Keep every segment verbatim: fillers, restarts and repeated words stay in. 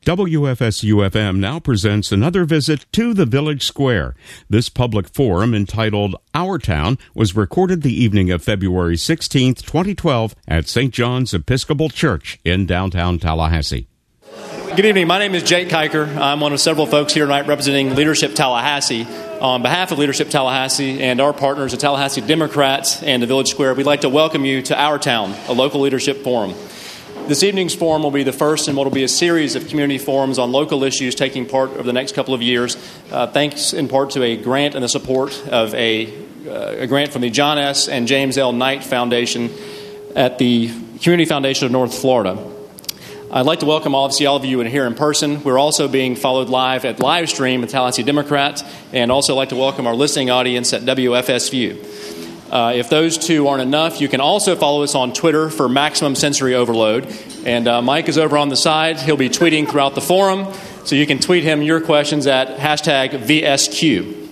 W F S U F M now presents another visit to the Village Square. This public forum, entitled Our Town, was recorded the evening of February sixteenth, twenty twelve at Saint John's Episcopal Church in downtown Tallahassee. Good evening. My name is Jake Kiker. I'm one of several folks here tonight representing Leadership Tallahassee. On behalf of Leadership Tallahassee and our partners, the Tallahassee Democrats and the Village Square, we'd like to welcome you to Our Town, a local leadership forum. This evening's forum will be the first in what will be a series of community forums on local issues taking part over the next couple of years, uh, thanks in part to a grant and the support of a, uh, a grant from the John S. and James L. Knight Foundation at the Community Foundation of North Florida. I'd like to welcome all of, see all of you in here in person. We're also being followed live at live stream at Tallahassee Democrat, and also like to welcome our listening audience at W F S View. Uh, if those two aren't enough, you can also follow us on Twitter for maximum sensory overload. And uh, Mike is over on the side. He'll be tweeting throughout the forum, so you can tweet him your questions at hashtag V S Q.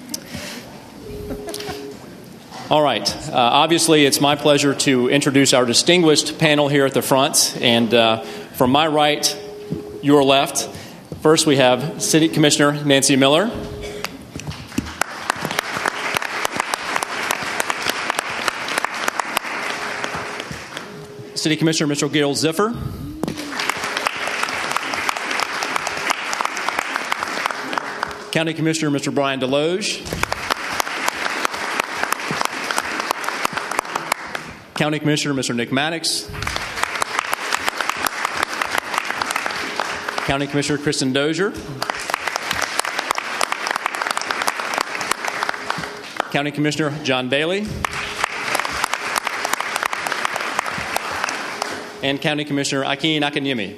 All right. Uh, obviously, it's my pleasure to introduce our distinguished panel here at the front. And uh, from my right, your left, first we have City Commissioner Nancy Miller. City Commissioner Mister Gil Ziffer. County Commissioner Mister Brian Deloge. County Commissioner Mister Nick Maddox. County Commissioner Kristen Dozier. County Commissioner John Bailey. And County Commissioner Akin Akanyemi.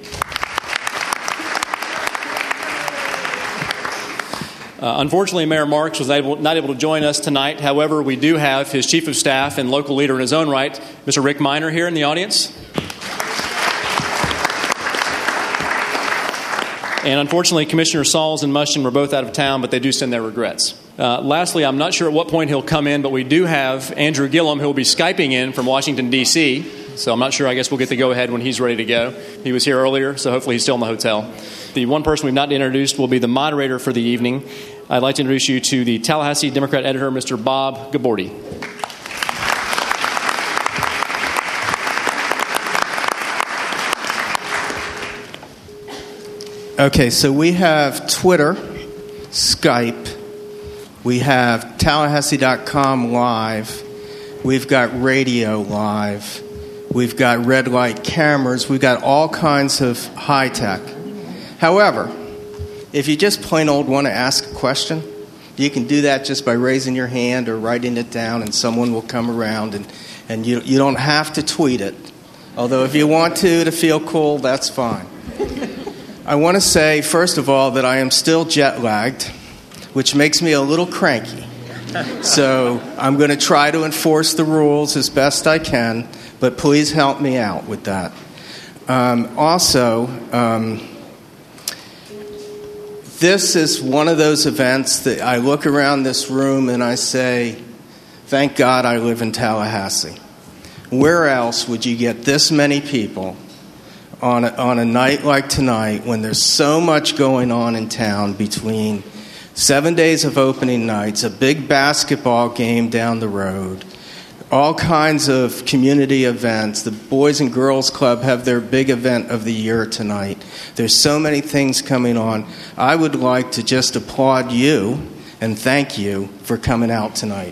Uh, unfortunately, Mayor Marks was able, not able to join us tonight. However, we do have his Chief of Staff and local leader in his own right, Mister Rick Miner, here in the audience. And unfortunately, Commissioner Sauls and Mushin were both out of town, but they do send their regrets. Uh, lastly, I'm not sure at what point he'll come in, but we do have Andrew Gillum, who will be Skyping in from Washington, D C, so I'm not sure. I guess we'll get the go-ahead when he's ready to go. He was here earlier, so hopefully he's still in the hotel. The one person we've not introduced will be the moderator for the evening. I'd like to introduce you to the Tallahassee Democrat editor, Mister Bob Gabordi. Okay, so we have Twitter, Skype, we have Tallahassee dot com live, we've got radio live, we've got red light cameras. We've got all kinds of high tech. However, if you just plain old want to ask a question, you can do that just by raising your hand or writing it down, and someone will come around, and, and you, you don't have to tweet it. Although if you want to, to feel cool, that's fine. I want to say, first of all, that I am still jet-lagged, which makes me a little cranky. So I'm going to try to enforce the rules as best I can, but please help me out with that. Um, also, um, this is one of those events that I look around this room and I say, thank God I live in Tallahassee. Where else would you get this many people on a, on a night like tonight when there's so much going on in town between seven days of opening nights, a big basketball game down the road, all kinds of community events. The Boys and Girls Club have their big event of the year tonight. There's so many things coming on. I would like to just applaud you and thank you for coming out tonight.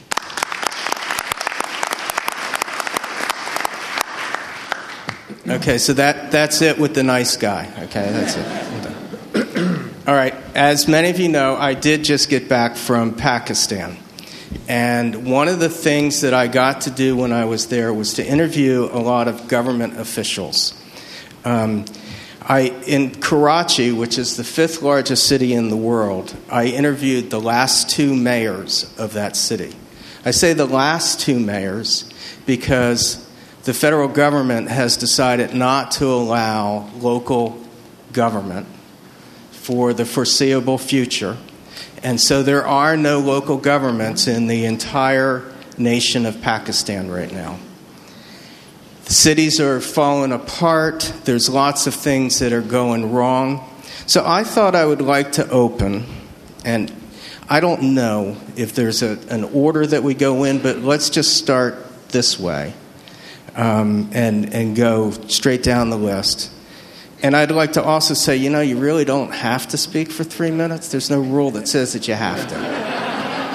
Okay, so that, that's it with the nice guy. Okay, that's it. All right, as many of you know, I did just get back from Pakistan. And one of the things that I got to do when I was there was to interview a lot of government officials. Um, I, in Karachi, which is the fifth largest city in the world, I interviewed the last two mayors of that city. I say the last two mayors because the federal government has decided not to allow local government for the foreseeable future. And so there are no local governments in the entire nation of Pakistan right now. Cities are falling apart. There's lots of things that are going wrong. So I thought I would like to open, and I don't know if there's a, an order that we go in, but let's just start this way um, and, and go straight down the list. And I'd like to also say, you know, you really don't have to speak for three minutes. There's no rule that says that you have to.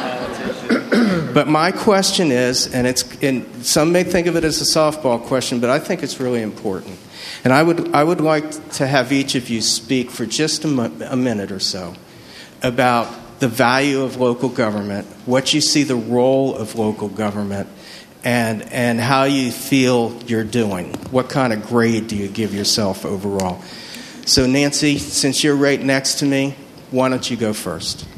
But my question is, and it's, and some may think of it as a softball question, but I think it's really important. And I would, I would like to have each of you speak for just a, mo- a minute or so about the value of local government, what you see the role of local government, and and how you feel you're doing. What kind of grade do you give yourself overall? So Nancy, since you're right next to me, why don't you go first?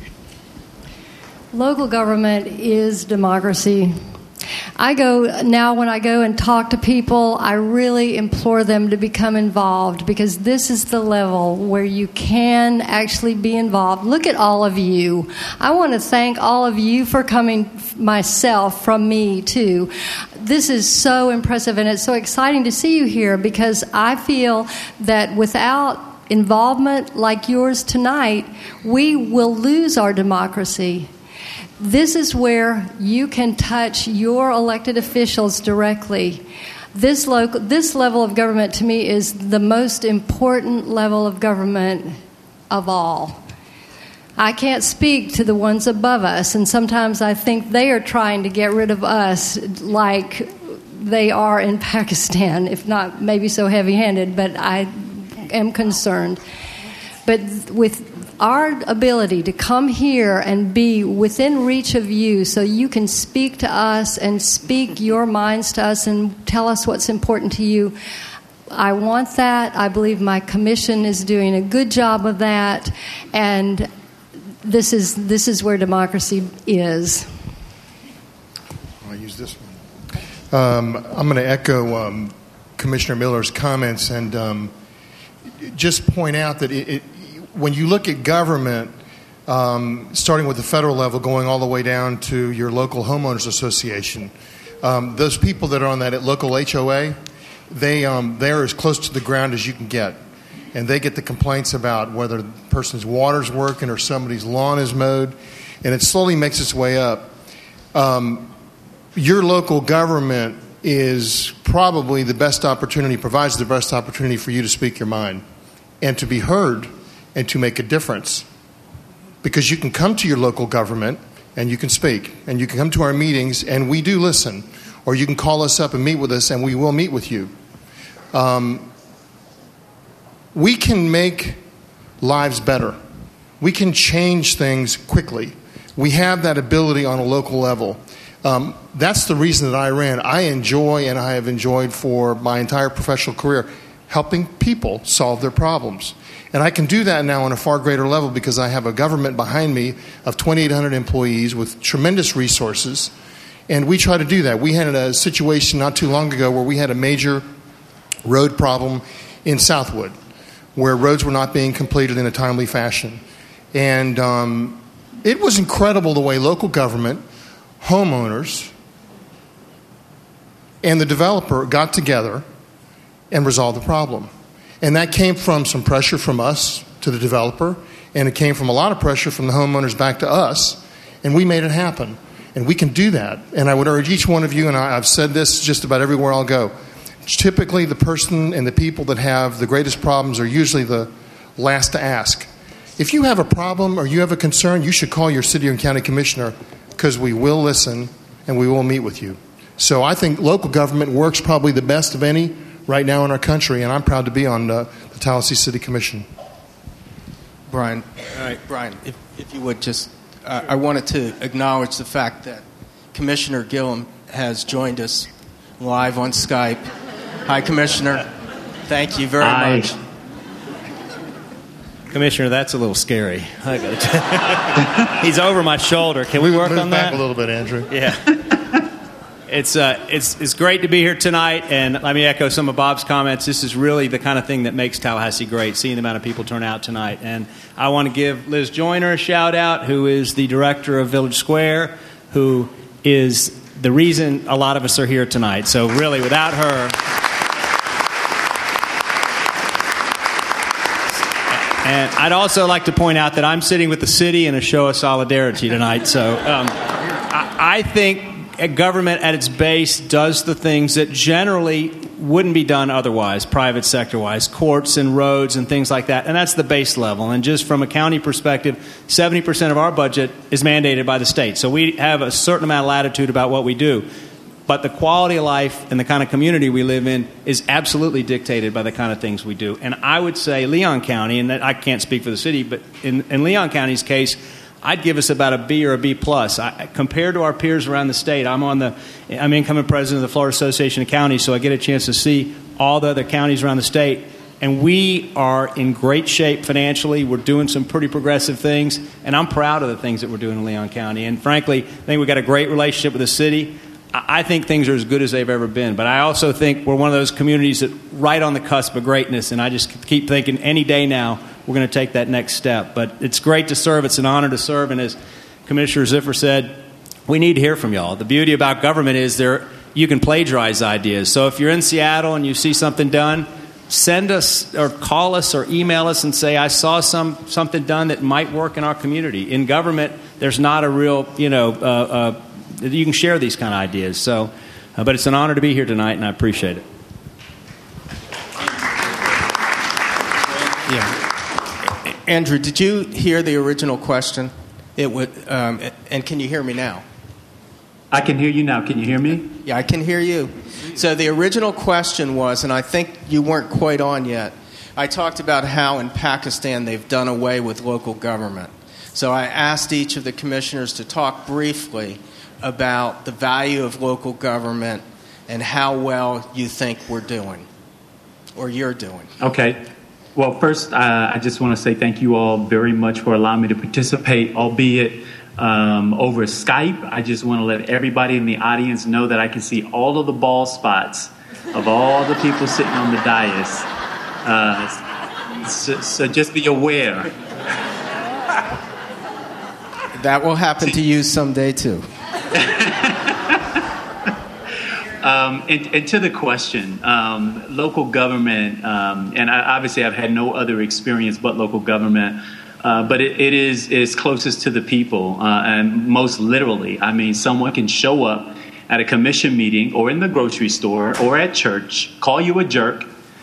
Local government is democracy. I go now when I go and talk to people, I really implore them to become involved, because this is the level where you can actually be involved. Look at all of you. I want to thank all of you for coming, myself, from me too. This is so impressive, and it's so exciting to see you here, because I feel that without involvement like yours tonight, we will lose our democracy. This is where you can touch your elected officials directly. This local, this level of government to me is the most important level of government of all. I can't speak to the ones above us, and sometimes I think they are trying to get rid of us like they are in Pakistan, if not maybe so heavy-handed, but I am concerned. But with our ability to come here and be within reach of you so you can speak to us and speak your minds to us and tell us what's important to you, I want that. I believe my commission is doing a good job of that, and this is this is where democracy is. I'll use this one. Um, I'm going to echo um, Commissioner Miller's comments and um, just point out that it, it when you look at government, um, starting with the federal level, going all the way down to your local homeowners association, um, those people that are on that local H O A, they um, they're as close to the ground as you can get, and they get the complaints about whether the person's water's working or somebody's lawn is mowed, and it slowly makes its way up. Um, your local government is probably the best opportunity, provides the best opportunity for you to speak your mind and to be heard and to make a difference. Because you can come to your local government and you can speak, and you can come to our meetings and we do listen, or you can call us up and meet with us and we will meet with you. Um, we can make lives better. We can change things quickly. We have that ability on a local level. Um, that's the reason that I ran. I enjoy, and I have enjoyed for my entire professional career, helping people solve their problems. And I can do that now on a far greater level because I have a government behind me of twenty-eight hundred employees with tremendous resources. And we try to do that. We had a situation not too long ago where we had a major road problem in Southwood, where roads were not being completed in a timely fashion. And um, it was incredible the way local government, homeowners, and the developer got together and resolved the problem. And that came from some pressure from us to the developer, and it came from a lot of pressure from the homeowners back to us, and we made it happen. And we can do that. And I would urge each one of you, and I, I've said this just about everywhere I'll go, typically the person and the people that have the greatest problems are usually the last to ask. If you have a problem or you have a concern, you should call your city and county commissioner, because we will listen and we will meet with you. So I think local government works probably the best of any right now in our country, and I'm proud to be on uh, the Tallahassee City Commission. Brian, all right, Brian, if, if you would just, uh, I wanted to acknowledge the fact that Commissioner Gillum has joined us live on Skype. Hi, Commissioner. Thank you very Hi. much. Commissioner, that's a little scary. He's over my shoulder. Can we work Move on back that? a little bit, Andrew. Yeah. It's uh, it's it's great to be here tonight, and let me echo some of Bob's comments. This is really the kind of thing that makes Tallahassee great, seeing the amount of people turn out tonight. And I want to give Liz Joyner a shout-out, who is the director of Village Square, who is the reason a lot of us are here tonight. So really, without her, And I'd also like to point out that I'm sitting with the city in a show of solidarity tonight. So um, I, I think government at its base does the things that generally wouldn't be done otherwise, private sector-wise, courts and roads and things like that. And that's the base level. And just from a county perspective, seventy percent of our budget is mandated by the state. So we have a certain amount of latitude about what we do. But the quality of life and the kind of community we live in is absolutely dictated by the kind of things we do. And I would say Leon County, and I can't speak for the city, but in, in Leon County's case, I'd give us about a B or a B plus. I, compared to our peers around the state, I'm on the I'm incoming president of the Florida Association of Counties, so I get a chance to see all the other counties around the state. And we are in great shape financially. We're doing some pretty progressive things, and I'm proud of the things that we're doing in Leon County. And frankly, I think we've got a great relationship with the city. I think things are as good as they've ever been. But I also think we're one of those communities that right on the cusp of greatness, and I just keep thinking any day now we're going to take that next step. But it's great to serve. It's an honor to serve. And as Commissioner Ziffer said, we need to hear from y'all. The beauty about government is there you can plagiarize ideas. So if you're in Seattle and you see something done, send us or call us or email us and say, I saw some something done that might work in our community. In government, there's not a real, you know, uh, uh, you can share these kind of ideas. So, uh, but it's an honor to be here tonight, and I appreciate it. Yeah, Andrew, did you hear the original question? It would, um, and can you hear me now? I can hear you now. Can you hear me? Yeah, I can hear you. So the original question was, and I think you weren't quite on yet. I talked about how in Pakistan they've done away with local government. So I asked each of the commissioners to talk briefly about the value of local government and how well you think we're doing, or you're doing. Okay. Well, first, uh, I just want to say thank you all very much for allowing me to participate, albeit um, over Skype. I just want to let everybody in the audience know that I can see all of the bald spots of all the people sitting on the dais. Uh, so, so just be aware. That will happen to you someday, too. um, and, and to the question, um, local government, um, and I, obviously I've had no other experience but local government, uh, but it, it is is closest to the people, uh, and most literally. I mean, someone can show up at a commission meeting or in the grocery store or at church, call you a jerk,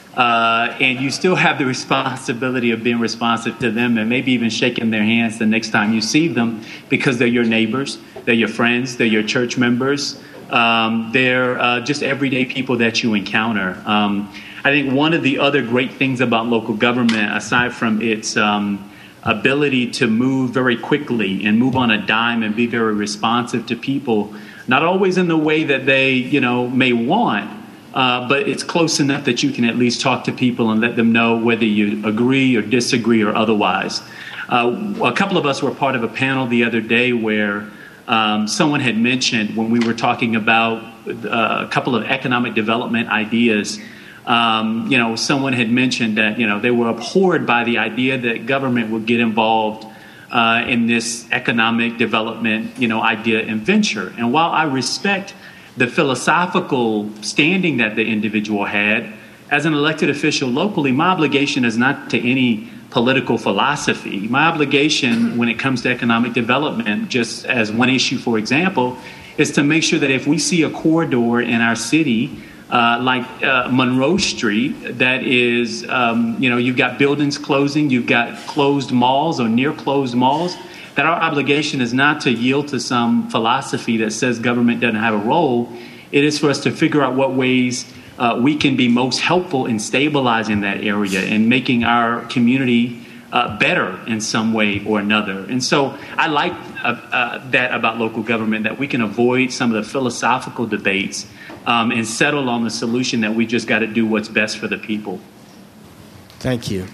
uh, and you still have the responsibility of being responsive to them and maybe even shaking their hands the next time you see them because they're your neighbors. They're your friends. They're your church members. Um, they're uh, just everyday people that you encounter. Um, I think one of the other great things about local government, aside from its um, ability to move very quickly and move on a dime and be very responsive to people, not always in the way that they, you know, may want, uh, but it's close enough that you can at least talk to people and let them know whether you agree or disagree or otherwise. Uh, a couple of us were part of a panel the other day where Um, someone had mentioned when we were talking about uh, a couple of economic development ideas, um, you know, someone had mentioned that, you know, they were abhorred by the idea that government would get involved uh, in this economic development, you know, idea and venture. And while I respect the philosophical standing that the individual had, as an elected official locally, my obligation is not to any political philosophy. My obligation when it comes to economic development, just as one issue, for example, is to make sure that if we see a corridor in our city, uh, like uh, Monroe Street, that is, um, you know, you've got buildings closing, you've got closed malls or near closed malls, that our obligation is not to yield to some philosophy that says government doesn't have a role. It is for us to figure out what ways Uh, we can be most helpful in stabilizing that area and making our community uh, better in some way or another. And so I like uh, uh, that about local government, that we can avoid some of the philosophical debates um, and settle on the solution that we just got to do what's best for the people. Thank you.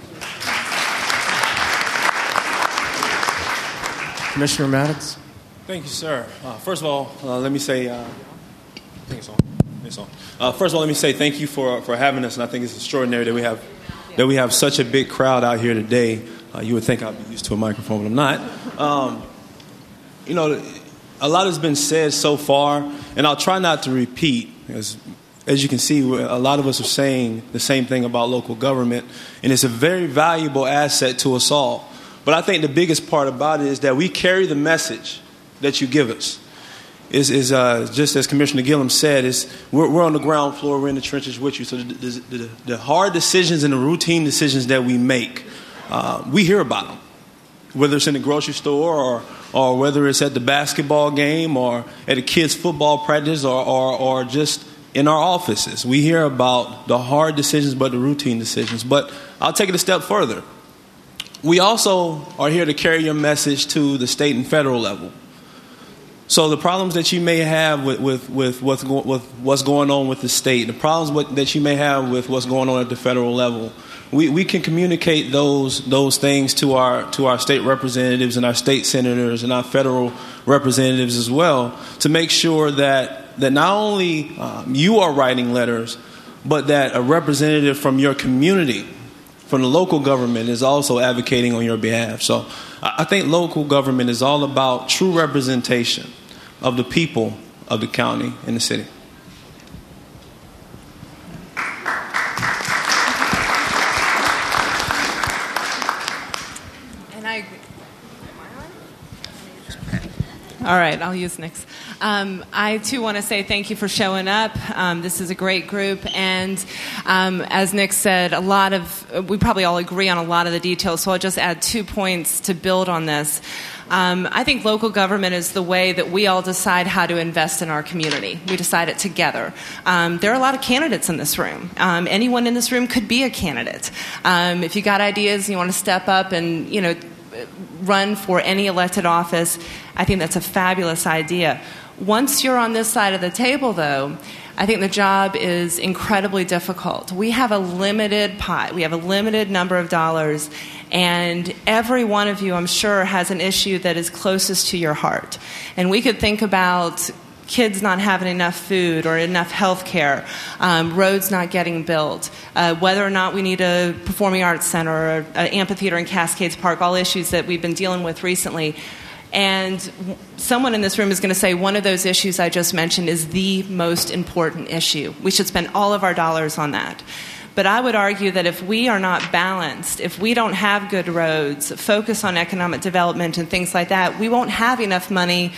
Commissioner Maddox? Thank you, sir. Uh, first of all, uh, let me say, uh, I think it's on. It's on. Uh, first of all, let me say thank you for for having us, and I think it's extraordinary that we have that we have such a big crowd out here today. Uh, you would think I'd be used to a microphone, but I'm not. Um, you know, a lot has been said so far, and I'll try not to repeat, as as you can see, a lot of us are saying the same thing about local government, and it's a very valuable asset to us all. But I think the biggest part about it is that we carry the message that you give us. Is, is uh, just as Commissioner Gillum said, is we're, we're on the ground floor, we're in the trenches with you. So the, the, the, the hard decisions and the routine decisions that we make, uh, we hear about them. Whether it's in the grocery store or, or whether it's at the basketball game or at a kid's football practice or, or, or just in our offices. We hear about the hard decisions but the routine decisions. But I'll take it a step further. We also are here to carry your message to the state and federal level. So the problems that you may have with, with, with, what's, go, with what's going on with the state, the problems with, that you may have with what's going on at the federal level, we, we can communicate those those things to our to our state representatives and our state senators and our federal representatives as well, to make sure that, that not only um, you are writing letters, but that a representative from your community, from the local government, is also advocating on your behalf. So I think local government is all about true representation of the people of the county and the city. And I agree. All right, I'll use Nick's. Um, I, too, want to say thank you for showing up. Um, this is a great group. And um, as Nick said, a lot of, we probably all agree on a lot of the details, so I'll just add two points to build on this. Um, I think local government is the way that we all decide how to invest in our community. We decide it together. Um, there are a lot of candidates in this room. Um, anyone in this room could be a candidate. Um, if you got ideas, you want to step up and, you know, run for any elected office, I think that's a fabulous idea. Once you're on this side of the table, though, I think the job is incredibly difficult. We have a limited pot. We have a limited number of dollars, and every one of you, I'm sure, has an issue that is closest to your heart. And we could think about kids not having enough food or enough health care, um, roads not getting built, uh, whether or not we need a performing arts center or an amphitheater in Cascades Park, all issues that we've been dealing with recently. And someone in this room is going to say one of those issues I just mentioned is the most important issue. We should spend all of our dollars on that. But I would argue that if we are not balanced, if we don't have good roads, focus on economic development and things like that, we won't have enough money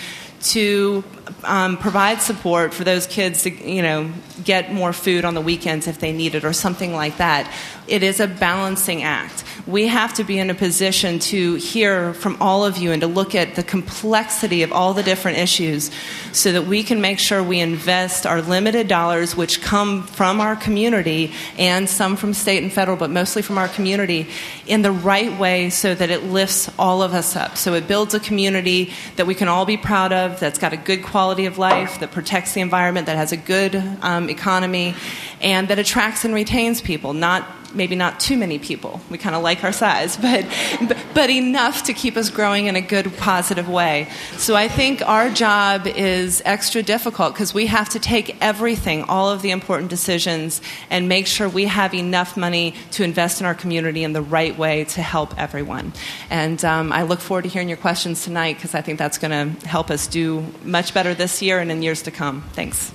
to um, provide support for those kids to, you know, get more food on the weekends if they need it or something like that. It is a balancing act. We have to be in a position to hear from all of you and to look at the complexity of all the different issues so that we can make sure we invest our limited dollars, which come from our community and some from state and federal, but mostly from our community, in the right way so that it lifts all of us up. So it builds a community that we can all be proud of, that's got a good quality of life, that protects the environment, that has a good um, economy, and that attracts and retains people, not maybe not too many people. We kind of like our size, but, but but enough to keep us growing in a good, positive way. So I think our job is extra difficult because we have to take everything, all of the important decisions, and make sure we have enough money to invest in our community in the right way to help everyone. And um, I look forward to hearing your questions tonight because I think that's going to help us do much better this year and in years to come. Thanks.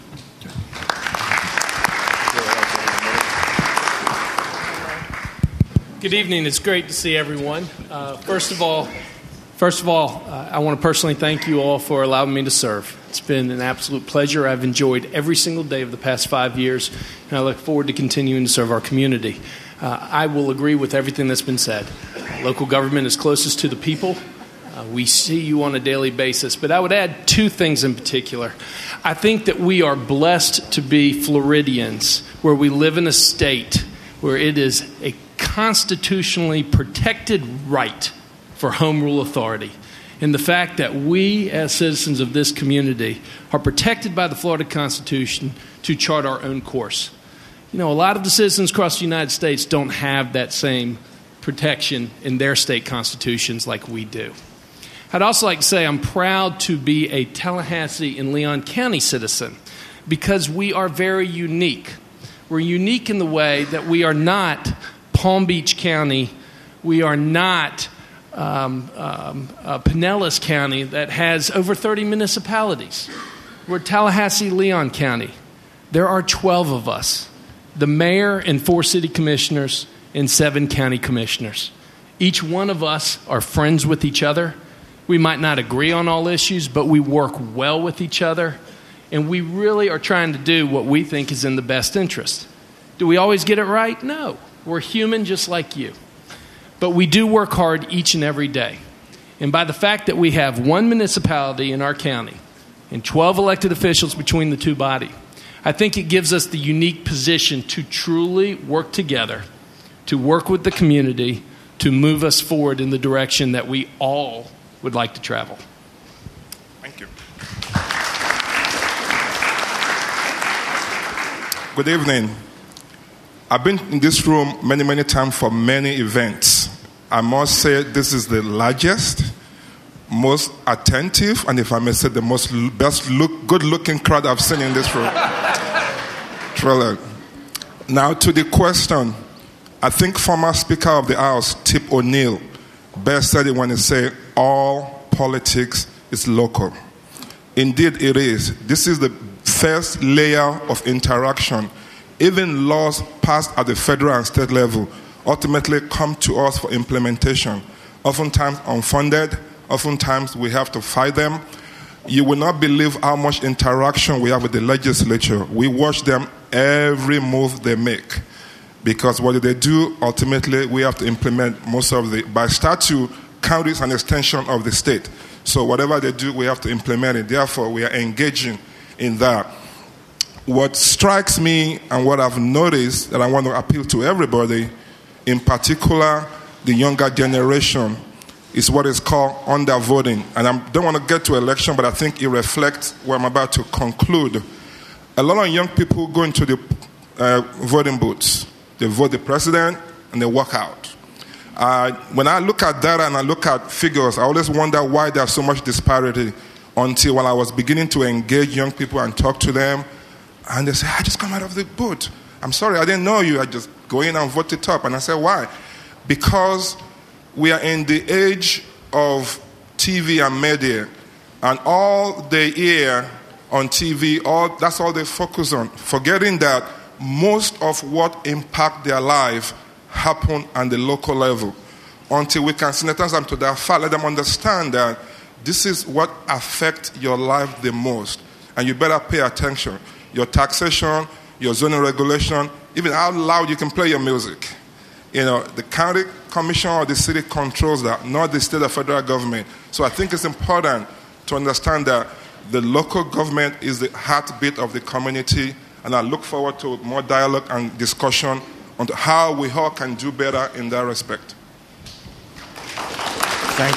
Good evening. It's great to see everyone. Uh, first of all, first of all, uh, I want to personally thank you all for allowing me to serve. It's been an absolute pleasure. I've enjoyed every single day of the past five years, and I look forward to continuing to serve our community. Uh, I will agree with everything that's been said. Local government is closest to the people. Uh, we see you on a daily basis, but I would add two things in particular. I think that we are blessed to be Floridians, where we live in a state where it is a constitutionally protected right for home rule authority. And the fact that we, as citizens of this community, are protected by the Florida Constitution to chart our own course. You know, a lot of the citizens across the United States don't have that same protection in their state constitutions like we do. I'd also like to say I'm proud to be a Tallahassee and Leon County citizen because we are very unique. We're unique in the way that we are not Palm Beach County, we are not um, um, uh, Pinellas County that has over thirty municipalities. We're Tallahassee, Leon County. There are twelve of us, the mayor and four city commissioners and seven county commissioners. Each one of us are friends with each other. We might not agree on all issues, but we work well with each other, and we really are trying to do what we think is in the best interest. Do we always get it right? No. We're human just like you. But we do work hard each and every day. And by the fact that we have one municipality in our county and twelve elected officials between the two bodies, I think it gives us the unique position to truly work together, to work with the community, to move us forward in the direction that we all would like to travel. Thank you. Good evening. I've been in this room many, many times for many events. I must say this is the largest, most attentive, and if I may say, the most best look, good-looking crowd I've seen in this room. Truly. Now to the question. I think former Speaker of the House, Tip O'Neill, best said it when he said, all politics is local. Indeed it is. This is the first layer of interaction. Even laws passed at the federal and state level ultimately come to us for implementation. Oftentimes unfunded, oftentimes we have to fight them. You will not believe how much interaction we have with the legislature. We watch them every move they make. Because what do they do? Ultimately, we have to implement most of the, by statute, county is an extension of the state. So whatever they do, we have to implement it. Therefore, we are engaging in that. What strikes me and what I've noticed that I want to appeal to everybody, in particular the younger generation, is what is called undervoting. And I don't want to get to election, but I think it reflects what I'm about to conclude. A lot of young people go into the uh, voting booths. They vote the president and they walk out. Uh, when I look at data and I look at figures, I always wonder why there's so much disparity until when I was beginning to engage young people and talk to them, and they say, I just come out of the booth. I'm sorry, I didn't know you. I just go in and vote it up. And I said, why? Because we are in the age of T V and media, and all they hear on T V, all that's all they focus on, forgetting that most of what impact their life happen at the local level. Until we can sensitize them to that fact, let them understand that this is what affects your life the most. And you better pay attention. Your taxation, your zoning regulation, even how loud you can play your music. You know, the county commission or the city controls that, not the state or federal government. So I think it's important to understand that the local government is the heartbeat of the community, and I look forward to more dialogue and discussion on how we all can do better in that respect. Thank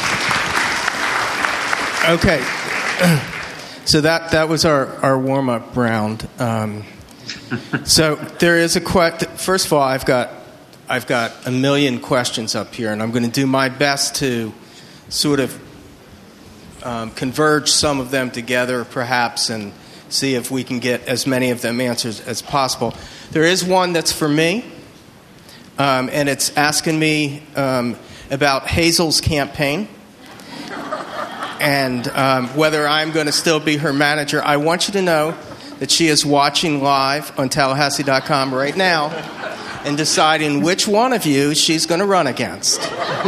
you. Okay. So that, that was our, our warm-up round. Um, so there is a question. First of all, I've got I've got a million questions up here, and I'm going to do my best to sort of um, converge some of them together, perhaps, and see if we can get as many of them answered as possible. There is one that's for me, um, and it's asking me um, about Hazel's campaign and um, whether I'm going to still be her manager. I want you to know that she is watching live on Tallahassee dot com right now and deciding which one of you she's going to run against.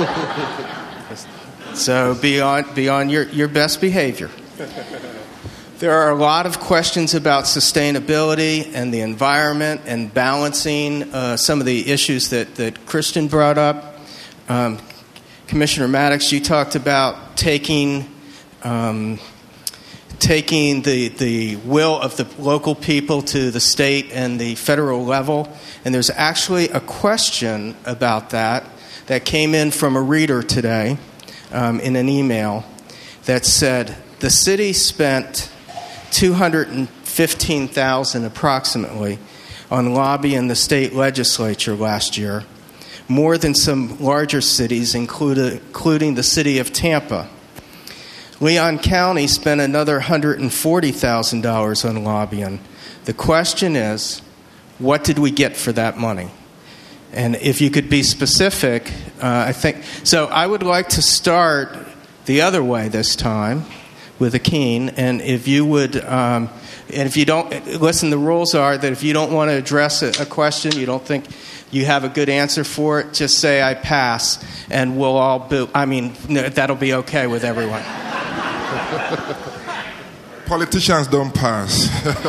So be on, be on your, your best behavior. There are a lot of questions about sustainability and the environment and balancing uh, some of the issues that, that Christian brought up. Um, Commissioner Maddox, you talked about taking um, taking the, the will of the local people to the state and the federal level. And there's actually a question about that that came in from a reader today um, in an email that said, the city spent two hundred fifteen thousand dollars approximately on lobbying the state legislature last year, more than some larger cities, including, including the city of Tampa. Leon County spent another one hundred forty thousand dollars on lobbying. The question is, what did we get for that money? And if you could be specific, uh, I think... So I would like to start the other way this time with a cane. And if you would, um, and if you don't, listen, the rules are that if you don't want to address a, a question, you don't think you have a good answer for it, just say I pass, and we'll all be, I mean, that'll be okay with everyone. Politicians don't pass.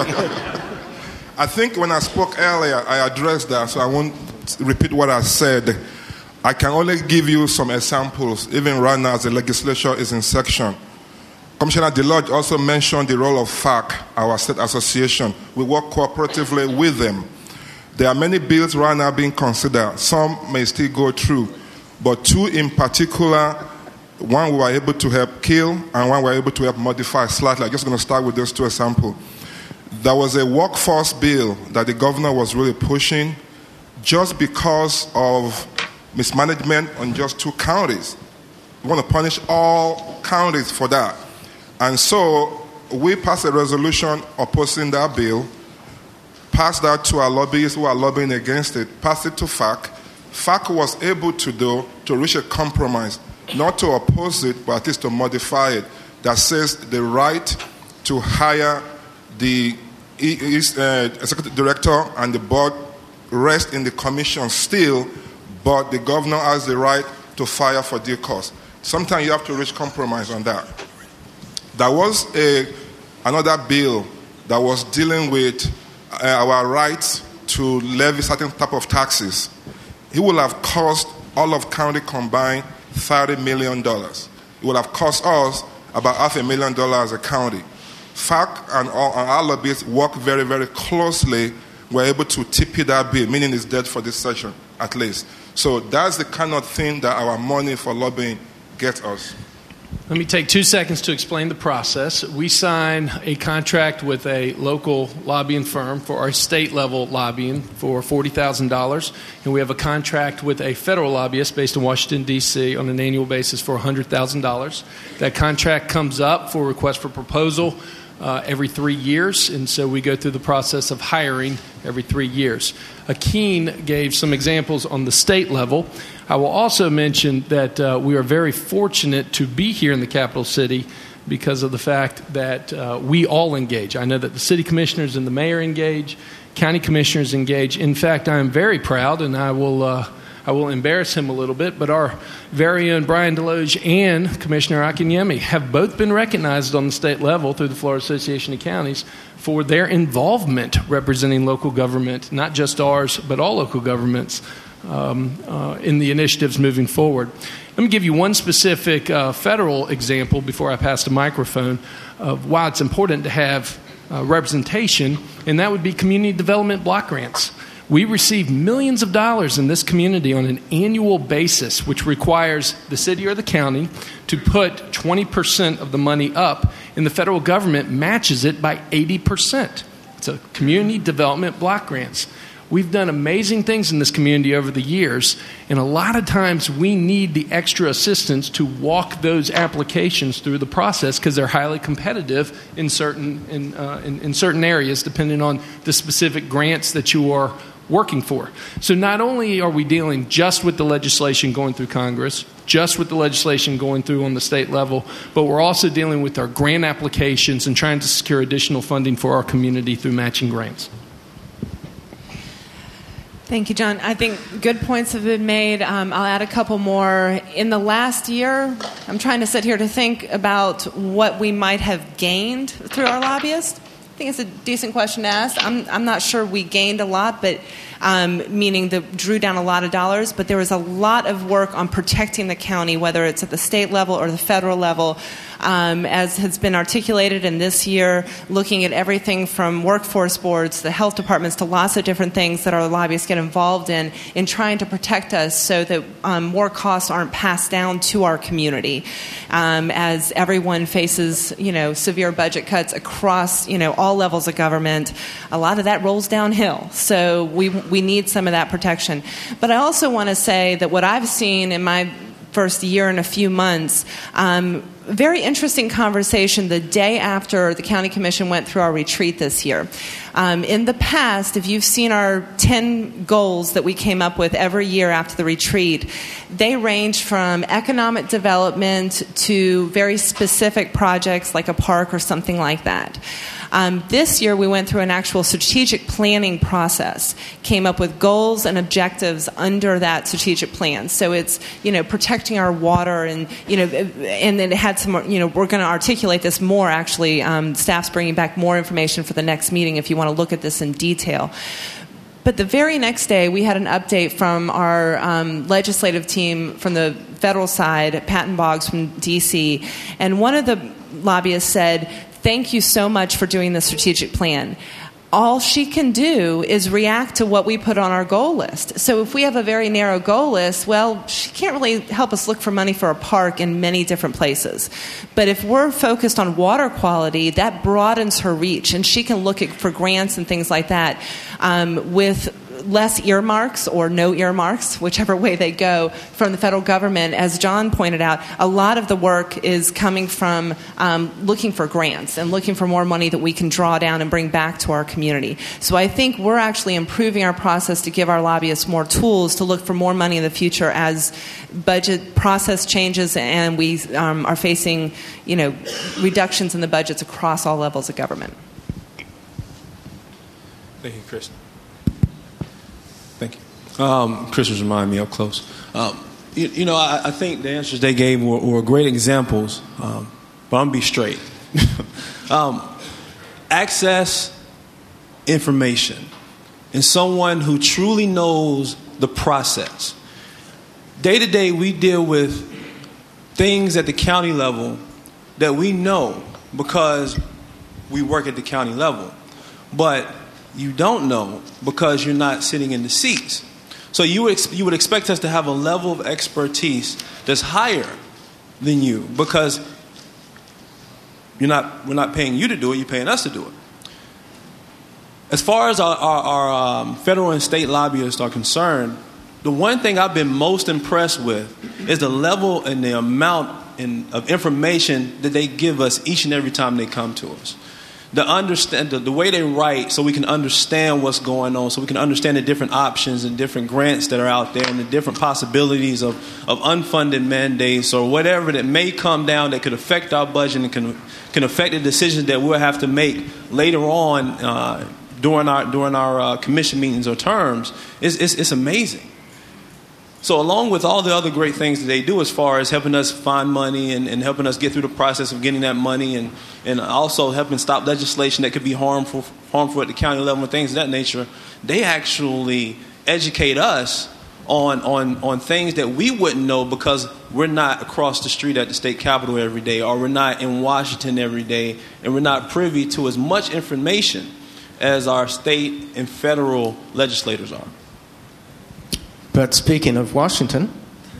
I think when I spoke earlier, I addressed that, so I won't repeat what I said. I can only give you some examples, even right now as the legislature is in session. Commissioner DeLodge also mentioned the role of F A C, our state association. We work cooperatively with them. There are many bills right now being considered. Some may still go through, but two in particular, one we were able to help kill and one we were able to help modify slightly. I'm just going to start with those two examples. There was a workforce bill that the governor was really pushing just because of mismanagement on just two counties. We want to punish all counties for that. And so we passed a resolution opposing that bill, passed that to our lobbyists who are lobbying against it, passed it to F A C. F A C was able to do, to reach a compromise, not to oppose it, but at least to modify it, that says the right to hire the uh, executive director and the board rest in the commission still, but the governor has the right to fire for due cause. Sometimes you have to reach compromise on that. There was a, another bill that was dealing with uh, our rights to levy certain type of taxes. It will have cost all of county combined thirty million dollars. It will have cost us about half a million dollars a county. F A C and, all, and our lobbyists work very, very closely. We're able to T P that bill, meaning it's dead for this session, at least. So that's the kind of thing that our money for lobbying gets us. Let me take two seconds to explain the process. We sign a contract with a local lobbying firm for our state-level lobbying for forty thousand dollars, and we have a contract with a federal lobbyist based in Washington, D C on an annual basis for one hundred thousand dollars. That contract comes up for request for proposal uh, every three years, and so we go through the process of hiring every three years. Akeen gave some examples on the state level. I will also mention that uh, we are very fortunate to be here in the capital city because of the fact that uh, we all engage. I know that the city commissioners and the mayor engage, county commissioners engage. In fact, I am very proud, and I will uh, I will embarrass him a little bit, but our very own Brian DeLoge and Commissioner Akinyemi have both been recognized on the state level through the Florida Association of Counties for their involvement representing local government, not just ours, but all local governments um, uh, in the initiatives moving forward. Let me give you one specific uh, federal example before I pass the microphone of why it's important to have uh, representation, and that would be community development block grants. We receive millions of dollars in this community on an annual basis, which requires the city or the county to put twenty percent of the money up, and the federal government matches it by eighty percent. It's a community development block grants. We've done amazing things in this community over the years, and a lot of times we need the extra assistance to walk those applications through the process because they're highly competitive in certain in, uh, in, in certain areas, depending on the specific grants that you are working for. So not only are we dealing just with the legislation going through Congress, just with the legislation going through on the state level, but we're also dealing with our grant applications and trying to secure additional funding for our community through matching grants. Thank you, John. I think good points have been made. Um, I'll add a couple more. In the last year, I'm trying to sit here to think about what we might have gained through our lobbyists. I think it's a decent question to ask. I'm, I'm not sure we gained a lot, but um, meaning that drew down a lot of dollars, but there was a lot of work on protecting the county, whether it's at the state level or the federal level, um, as has been articulated in this year, looking at everything from workforce boards, the health departments, to lots of different things that our lobbyists get involved in, in trying to protect us so that um, more costs aren't passed down to our community. Um, as everyone faces, you know, severe budget cuts across, you know, all levels of government, a lot of that rolls downhill. So we we need some of that protection. But I also want to say that what I've seen in my first year and a few months, um, very interesting conversation the day after the County Commission went through our retreat this year. Um, in the past, if you've seen our ten goals that we came up with every year after the retreat, they range from economic development to very specific projects like a park or something like that. Um, this year, we went through an actual strategic planning process, came up with goals and objectives under that strategic plan. So it's, you know, protecting our water, and, you know, and then it had some, you know, we're going to articulate this more, actually. Um, staff's bringing back more information for the next meeting if you want to look at this in detail. But the very next day, we had an update from our um, legislative team from the federal side, Patton Boggs from D C, and one of the lobbyists said, "Thank you so much for doing the strategic plan. All she can do is react to what we put on our goal list. So if we have a very narrow goal list, well, she can't really help us look for money for a park in many different places. But if we're focused on water quality, that broadens her reach, and she can look at, for grants and things like that um, with less earmarks or no earmarks, whichever way they go, from the federal government. As John pointed out, a lot of the work is coming from um, looking for grants and looking for more money that we can draw down and bring back to our community. So I think we're actually improving our process to give our lobbyists more tools to look for more money in the future as budget process changes and we um, are facing, you know, reductions in the budgets across all levels of government. Thank you, Chris. Thank you. Um, Chris was reminding me up close. Um, you, you know, I, I think the answers they gave were, were great examples, um, but I'm going to be straight. um, access information and someone who truly knows the process. Day to day, we deal with things at the county level that we know because we work at the county level. But you don't know because you're not sitting in the seats. So you would, ex- you would expect us to have a level of expertise that's higher than you because you're not, we're not paying you to do it, you're paying us to do it. As far as our, our, our um, federal and state lobbyists are concerned, the one thing I've been most impressed with is the level and the amount in, of information that they give us each and every time they come to us. The understand the, the way they write, so we can understand what's going on, so we can understand the different options and different grants that are out there, and the different possibilities of, of unfunded mandates or whatever that may come down that could affect our budget and can can affect the decisions that we'll have to make later on uh, during our during our uh, commission meetings or terms. It's, it's, it's amazing. So along with all the other great things that they do as far as helping us find money and, and helping us get through the process of getting that money and, and also helping stop legislation that could be harmful harmful at the county level and things of that nature, they actually educate us on, on, on things that we wouldn't know because we're not across the street at the state capitol every day, or we're not in Washington every day, and we're not privy to as much information as our state and federal legislators are. But speaking of Washington,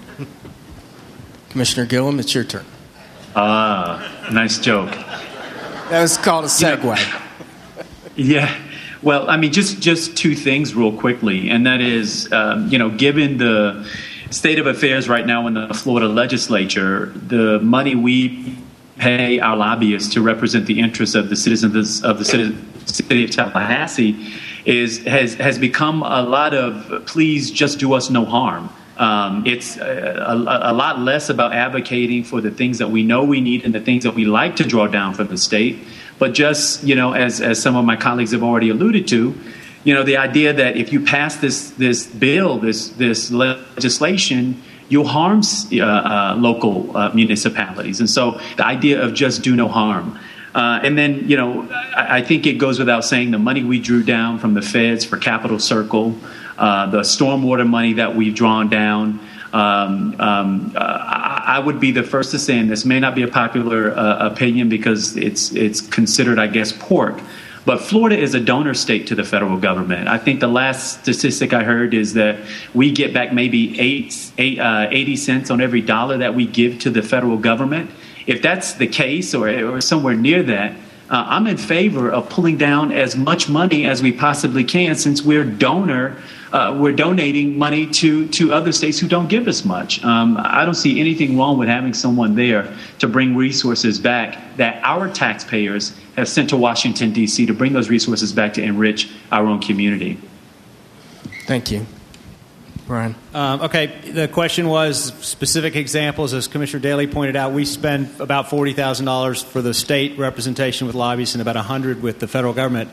Commissioner Gillum, it's your turn. Ah, nice joke. That was called a segue. Yeah. Well, I mean, just, just two things real quickly, and that is, um, you know, given the state of affairs right now in the Florida legislature, the money we pay our lobbyists to represent the interests of the citizens of the city, city of Tallahassee is has has become a lot of please just do us no harm. Um, it's a, a, a lot less about advocating for the things that we know we need and the things that we like to draw down from the state, but just, you know, as as some of my colleagues have already alluded to, you know, the idea that if you pass this this bill, this this legislation, you'll harm uh, uh, local uh, municipalities, and so the idea of just do no harm. Uh, and then, you know, I, I think it goes without saying the money we drew down from the feds for Capitol Circle, uh, the stormwater money that we've drawn down. Um, um, uh, I, I would be the first to say, and this may not be a popular uh, opinion because it's it's considered, I guess, pork. But Florida is a donor state to the federal government. I think the last statistic I heard is that we get back maybe eight, eight, uh, eighty cents on every dollar that we give to the federal government. If that's the case, or, or somewhere near that, Uh, I'm in favor of pulling down as much money as we possibly can, since we're donor. Uh, we're donating money to, to other states who don't give us much. Um, I don't see anything wrong with having someone there to bring resources back that our taxpayers have sent to Washington, D C to bring those resources back to enrich our own community. Thank you. Brian. Um, okay, the question was specific examples. As Commissioner Daly pointed out, we spend about forty thousand dollars for the state representation with lobbyists and about one hundred dollars with the federal government.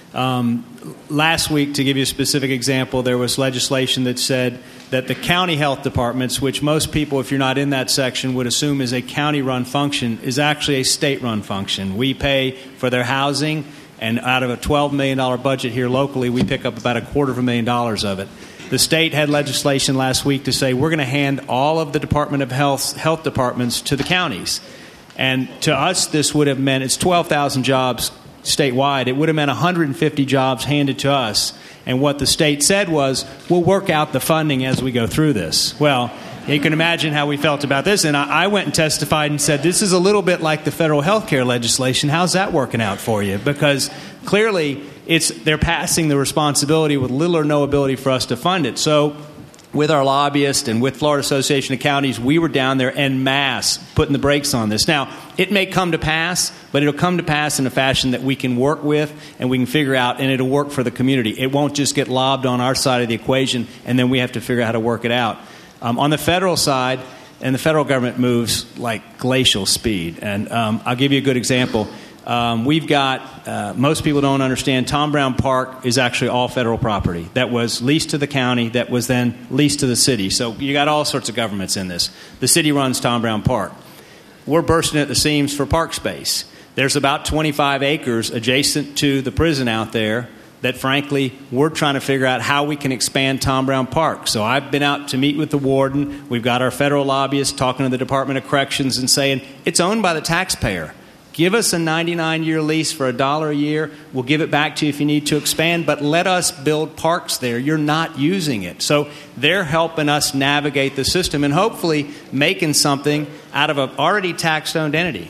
Um, last week, to give you a specific example, there was legislation that said that the county health departments, which most people, if you're not in that section, would assume is a county-run function, is actually a state-run function. We pay for their housing, and out of a twelve million dollars budget here locally, we pick up about a quarter of a million dollars of it. The state had legislation last week to say we're going to hand all of the Department of Health's health departments to the counties. And to us, this would have meant, it's twelve thousand jobs statewide. It would have meant one hundred fifty jobs handed to us. And what the state said was, we'll work out the funding as we go through this. Well, you can imagine how we felt about this. And I, I went and testified and said, this is a little bit like the federal health care legislation. How's that working out for you? Because clearly it's they're passing the responsibility with little or no ability for us to fund it. So with our lobbyists and with Florida Association of Counties, we were down there en masse putting the brakes on this. Now, it may come to pass, but it'll come to pass in a fashion that we can work with and we can figure out, and it'll work for the community. It won't just get lobbed on our side of the equation, and then we have to figure out how to work it out. Um, on the federal side, and the federal government moves like glacial speed. And um, I'll give you a good example. Um, we've got, uh, most people don't understand, Tom Brown Park is actually all federal property that was leased to the county, that was then leased to the city. So you got all sorts of governments in this. The city runs Tom Brown Park. We're bursting at the seams for park space. There's about twenty-five acres adjacent to the prison out there that, frankly, we're trying to figure out how we can expand Tom Brown Park. So I've been out to meet with the warden. We've got our federal lobbyists talking to the Department of Corrections and saying, it's owned by the taxpayer. Give us a ninety-nine year lease for a dollar a year. We'll give it back to you if you need to expand, but let us build parks there. You're not using it. So they're helping us navigate the system and hopefully making something out of an already tax-owned entity.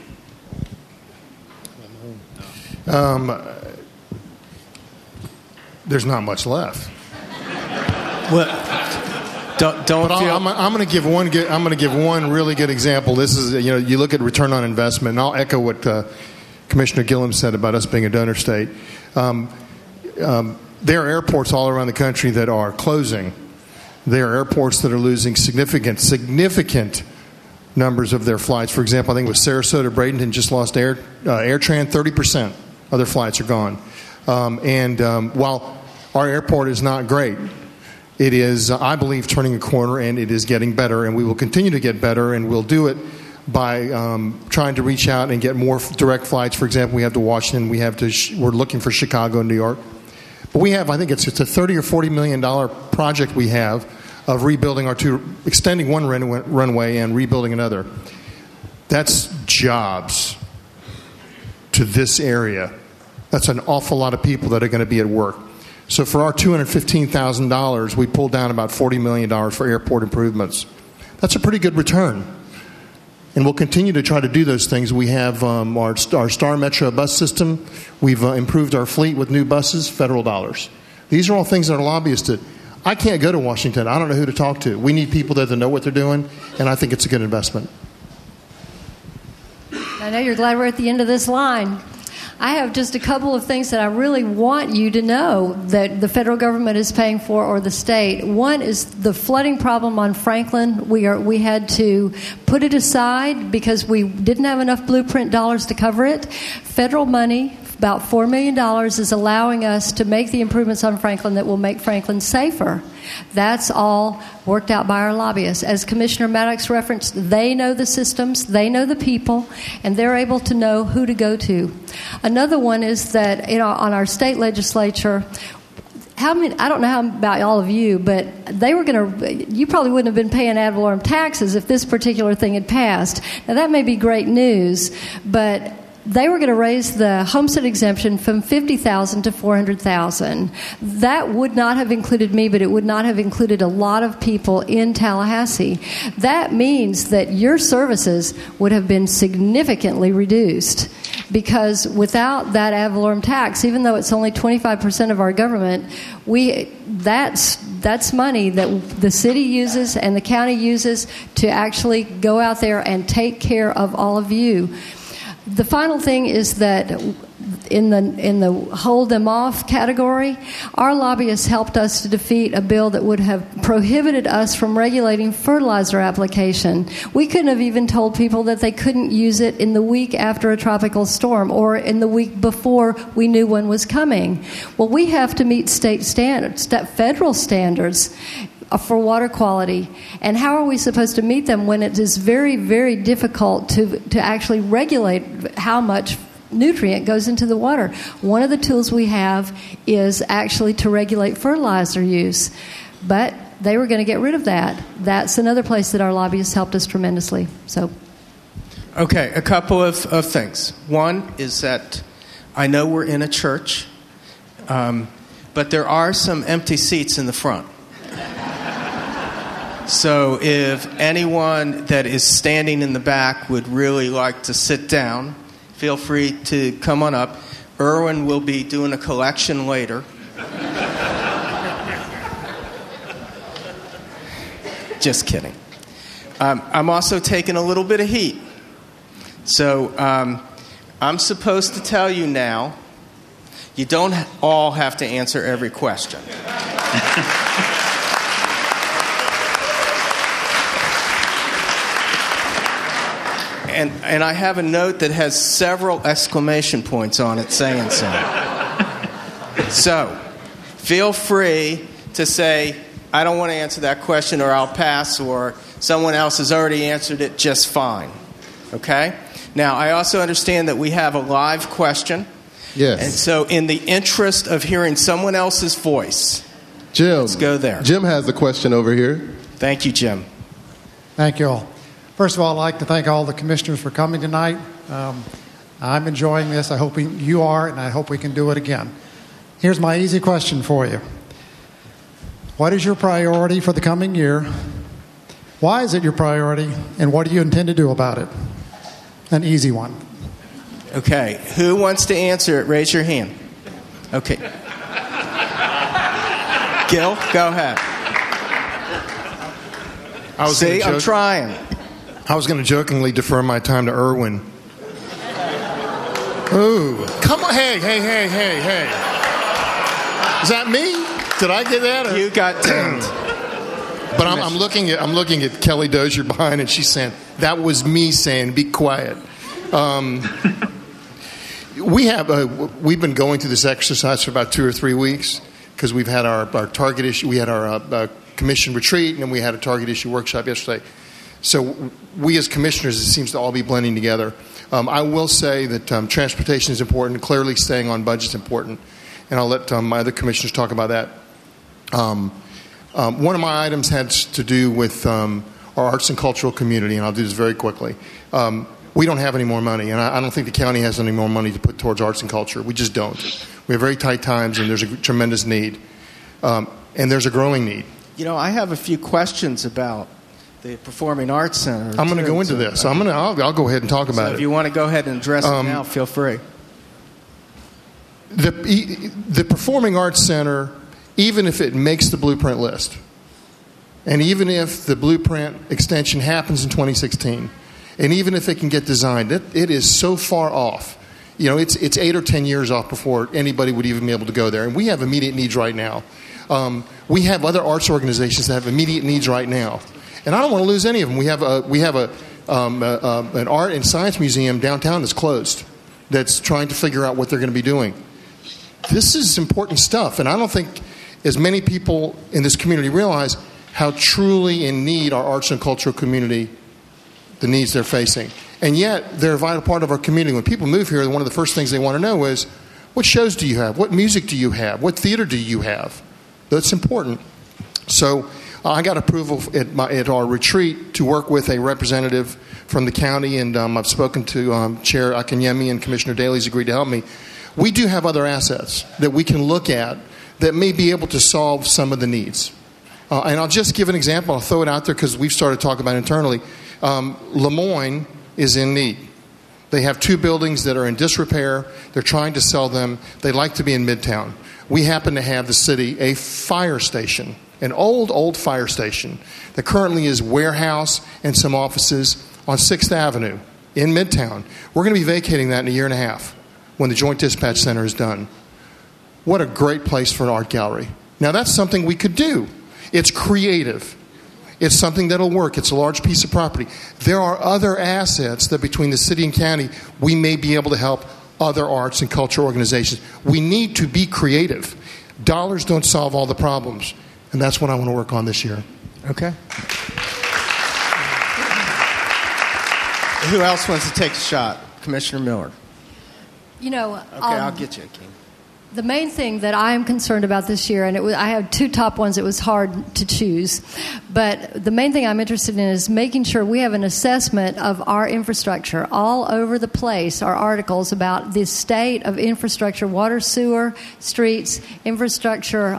Um, there's not much left. Well, don't, don't but feel... I'm, I'm going to give one. Good, I'm going to give one really good example. This is, you know, you look at return on investment, and I'll echo what uh, Commissioner Gillum said about us being a donor state. Um, um, there are airports all around the country that are closing. There are airports that are losing significant, significant numbers of their flights. For example, I think it was Sarasota, Bradenton just lost Air uh, AirTran. thirty percent of their flights are gone. Um, and um, while our airport is not great, it is, uh, I believe, turning a corner, and it is getting better, and we will continue to get better, and we'll do it by um, trying to reach out and get more f- direct flights. For example, we have to Washington, we have to, sh- we're looking for Chicago and New York. But we have, I think it's, it's a thirty or forty million dollars project we have of rebuilding our two, extending one run- runway and rebuilding another. That's jobs to this area. That's an awful lot of people that are going to be at work. So for our two hundred fifteen thousand dollars, we pulled down about forty million dollars for airport improvements. That's a pretty good return. And we'll continue to try to do those things. We have um, our, our Star Metro bus system. We've uh, improved our fleet with new buses, federal dollars. These are all things that our lobbyists did. I can't go to Washington. I don't know who to talk to. We need people there that know what they're doing, and I think it's a good investment. I know you're glad we're at the end of this line. I have just a couple of things that I really want you to know that the federal government is paying for, or the state. One is the flooding problem on Franklin. We are we had to put it aside because we didn't have enough blueprint dollars to cover it. Federal money, about four million dollars, is allowing us to make the improvements on Franklin that will make Franklin safer. That's all worked out by our lobbyists. As Commissioner Maddox referenced, they know the systems, they know the people, and they're able to know who to go to. Another one is that, you know, on our state legislature, how many, I don't know how about all of you, but they were going to, you probably wouldn't have been paying ad valorem taxes if this particular thing had passed. Now, that may be great news, but they were going to raise the homestead exemption from fifty thousand dollars to four hundred thousand dollars. That would not have included me, but it would not have included a lot of people in Tallahassee. That means that your services would have been significantly reduced because without that ad valorem tax, even though it's only twenty-five percent of our government, we that's that's money that the city uses and the county uses to actually go out there and take care of all of you. The final thing is that in the in the hold them off category, our lobbyists helped us to defeat a bill that would have prohibited us from regulating fertilizer application. We couldn't have even told people that they couldn't use it in the week after a tropical storm or in the week before we knew one was coming. Well, we have to meet state standards, federal standards for water quality. And how are we supposed to meet them when it is very, very difficult to to actually regulate how much nutrient goes into the water? One of the tools we have is actually to regulate fertilizer use. But they were going to get rid of that. That's another place that our lobbyists helped us tremendously. So, okay, a couple of, of things. One is that I know we're in a church, um, but there are some empty seats in the front. So if anyone that is standing in the back would really like to sit down, feel free to come on up. Erwin will be doing a collection later. Just kidding. Um, I'm also taking a little bit of heat. So um, I'm supposed to tell you now, you don't all have to answer every question. And, and I have a note that has several exclamation points on it saying so. So, feel free to say, I don't want to answer that question, or I'll pass, or someone else has already answered it just fine. Okay? Now, I also understand that we have a live question. Yes. And so, in the interest of hearing someone else's voice, Jim, let's go there. Jim has a question over here. Thank you, Jim. Thank you all. First of all, I'd like to thank all the commissioners for coming tonight. Um, I'm enjoying this. I hope we, you are, and I hope we can do it again. Here's my easy question for you. What is your priority for the coming year? Why is it your priority? And what do you intend to do about it? An easy one. Okay. Who wants to answer it? Raise your hand. Okay. Gil, go ahead. I was See, joke- I'm trying. I was going to jokingly defer my time to Erwin. Ooh. Come on. Hey, hey, hey, hey, hey. Is that me? Did I get that? Or? You got turned. But I'm, I'm looking at I'm looking at Kelly Dozier behind, and she's saying, that was me saying, be quiet. Um, we have uh, we've been going through this exercise for about two or three weeks because we've had our, our target issue. We had our uh, uh, commission retreat, and then we had a target issue workshop yesterday. So we as commissioners, it seems to all be blending together. Um, I will say that um, transportation is important. Clearly staying on budget is important. And I'll let um, my other commissioners talk about that. Um, um, one of my items had to do with um, our arts and cultural community, and I'll do this very quickly. Um, we don't have any more money, and I, I don't think the county has any more money to put towards arts and culture. We just don't. We have very tight times, and there's a tremendous need. Um, and there's a growing need. You know, I have a few questions about the Performing Arts Center. I'm going to go into this. I'm going to. I'll, I'll go ahead and talk about so it. If you want to go ahead and address um, it now, feel free. The the Performing Arts Center, even if it makes the blueprint list, and even if the blueprint extension happens in twenty sixteen, and even if it can get designed, it, it is so far off. You know, it's it's eight or ten years off before anybody would even be able to go there. And we have immediate needs right now. Um, we have other arts organizations that have immediate needs right now. And I don't want to lose any of them. We have a we have a, um, a, a an art and science museum downtown that's closed, that's trying to figure out what they're going to be doing. This is important stuff, and I don't think as many people in this community realize how truly in need our arts and cultural community, the needs they're facing. And yet they're a vital part of our community. When people move here, one of the first things they want to know is, what shows do you have? What music do you have? What theater do you have? That's important. So I got approval at, my, at our retreat to work with a representative from the county, and um, I've spoken to um, Chair Akinyemi, and Commissioner Daly's agreed to help me. We do have other assets that we can look at that may be able to solve some of the needs. Uh, and I'll just give an example. I'll throw it out there because we've started talking about it internally. Um, Lemoyne is in need. They have two buildings that are in disrepair. They're trying to sell them. They like to be in Midtown. We happen to have the city a fire station, an old, old fire station that currently is warehouse and some offices on sixth Avenue in Midtown. We're going to be vacating that in a year and a half when the Joint Dispatch Center is done. What a great place for an art gallery. Now, that's something we could do. It's creative. It's something that'll work. It's a large piece of property. There are other assets that between the city and county, we may be able to help other arts and cultural organizations. We need to be creative. Dollars don't solve all the problems, and that's what I want to work on this year. Okay. Who else wants to take a shot? Commissioner Miller. You know, okay, um, I'll get you, King. The main thing that I am concerned about this year, and it was, I have two top ones, it was hard to choose, but the main thing I'm interested in is making sure we have an assessment of our infrastructure. All over the place are articles about the state of infrastructure, water, sewer, streets, infrastructure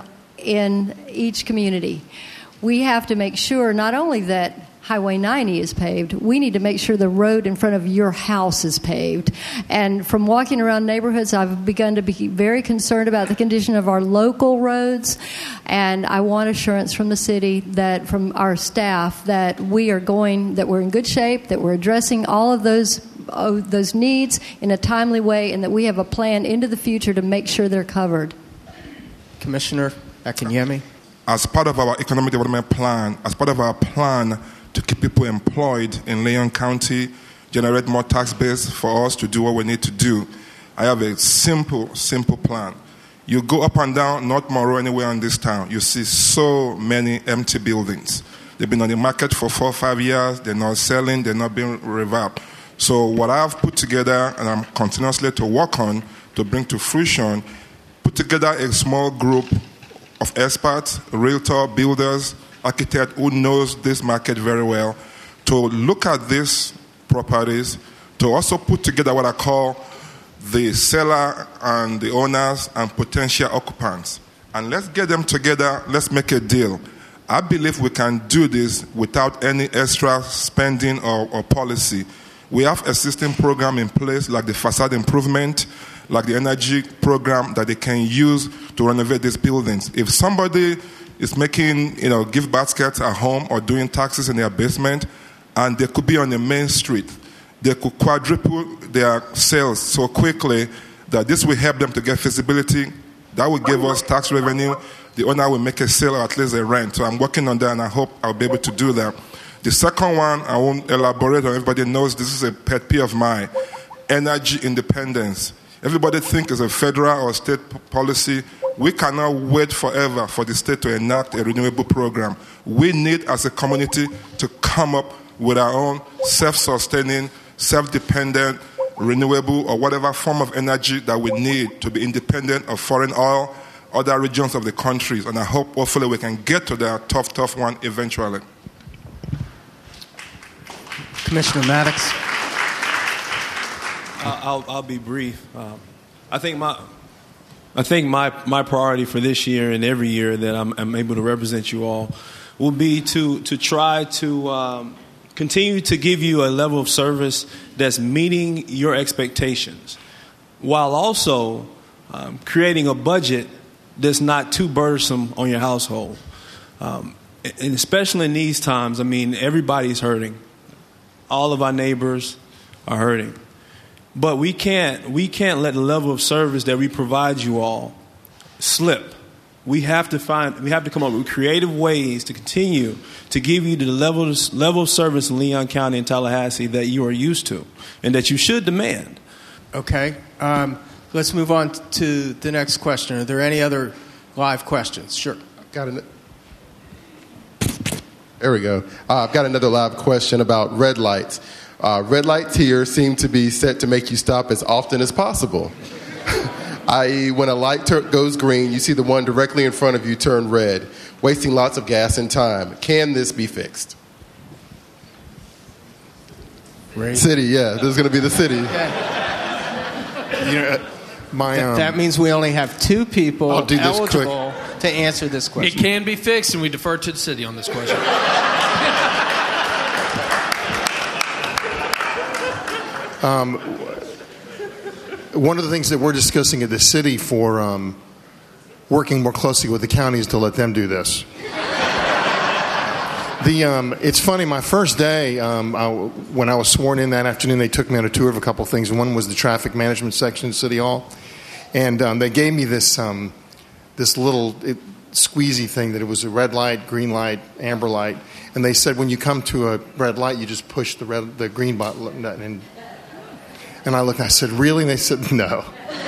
in each community. We have to make sure not only that Highway ninety is paved, we need to make sure the road in front of your house is paved. And from walking around neighborhoods, I've begun to be very concerned about the condition of our local roads. And I want assurance from the city, that from our staff, that we are going, that we're in good shape, that we're addressing all of those oh, those needs in a timely way, and that we have a plan into the future to make sure they're covered. Commissioner Akinyemi. As part of our economic development plan, as part of our plan to keep people employed in Leon County, generate more tax base for us to do what we need to do, I have a simple, simple plan. You go up and down North Monroe, anywhere in this town, you see so many empty buildings. They've been on the market for four or five years. They're not selling. They're not being revamped. So what I've put together, and I'm continuously to work on to bring to fruition, put together a small group of experts, realtor, builders, architect who knows this market very well, to look at these properties, to also put together what I call the seller and the owners and potential occupants. And let's get them together, let's make a deal. I believe we can do this without any extra spending or, or policy. We have existing program in place like the facade improvement, like the energy program that they can use to renovate these buildings. If somebody is making, you know, gift baskets at home or doing taxes in their basement, and they could be on the main street, they could quadruple their sales so quickly that this will help them to get feasibility. That will give us tax revenue. The owner will make a sale or at least a rent. So I'm working on that, and I hope I'll be able to do that. The second one, I won't elaborate on. Everybody knows this is a pet peeve of mine. Energy independence. Everybody thinks it's a federal or state policy. We cannot wait forever for the state to enact a renewable program. We need, as a community, to come up with our own self-sustaining, self-dependent, renewable, or whatever form of energy that we need to be independent of foreign oil, other regions of the countries. And I hope, hopefully, we can get to that tough, tough one eventually. Commissioner Maddox. Uh, I'll, I'll be brief. Uh, I think my... I think my, my priority for this year and every year that I'm, I'm able to represent you all will be to, to try to um, continue to give you a level of service that's meeting your expectations, while also um, creating a budget that's not too burdensome on your household. Um, and especially in these times, I mean, everybody's hurting. All of our neighbors are hurting. But we can't we can't let the level of service that we provide you all slip. We have to find we have to come up with creative ways to continue to give you the level of, level of service in Leon County and Tallahassee that you are used to and that you should demand. Okay. Um, let's move on to the next question. Are there any other live questions? Sure. Got it. There we go. Uh, I've got another live question about red lights. Uh, red lights here seem to be set to make you stop as often as possible. that is, when a light ter- goes green, you see the one directly in front of you turn red, wasting lots of gas and time. Can this be fixed? Right. City, yeah. This is going to be the city. Okay. You know, my, um, that means we only have two people I'll do this eligible quick. to answer this question. It can be fixed, and we defer to the city on this question. Um, one of the things that we're discussing at the city for um, working more closely with the county is to let them do this. The, um, it's funny, my first day, um, I, when I was sworn in that afternoon, they took me on a tour of a couple of things. One was the traffic management section of City Hall. And um, they gave me this um, this little it, squeezy thing that it was a red light, green light, amber light. And they said when you come to a red light, you just push the red, the green button. And, and I looked and I said, really? And they said, no.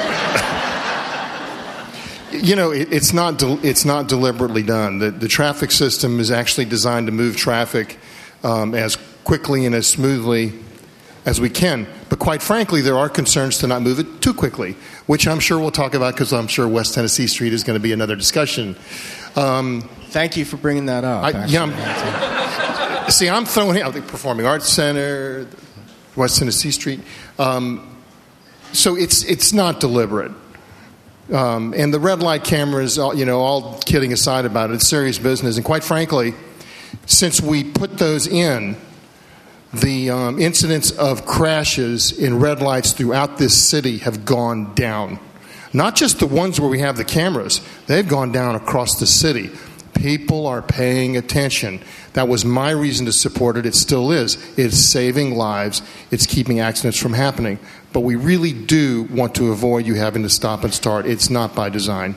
You know, it, it's not de- it's not deliberately done. The, the traffic system is actually designed to move traffic um, as quickly and as smoothly as we can. But quite frankly, there are concerns to not move it too quickly, which I'm sure we'll talk about because I'm sure West Tennessee Street is going to be another discussion. Um, Thank you for bringing that up. I, yeah, I'm, see, I'm throwing out the Performing Arts Center, West Tennessee Street. Um, so it's it's not deliberate. Um, and the red light cameras, you know, all kidding aside about it, it's serious business. And quite frankly, since we put those in, the um, incidents of crashes in red lights throughout this city have gone down. Not just the ones where we have the cameras, they've gone down across the city. People are paying attention. That was my reason to support it. It still is. It's saving lives. It's keeping accidents from happening. But we really do want to avoid you having to stop and start. It's not by design.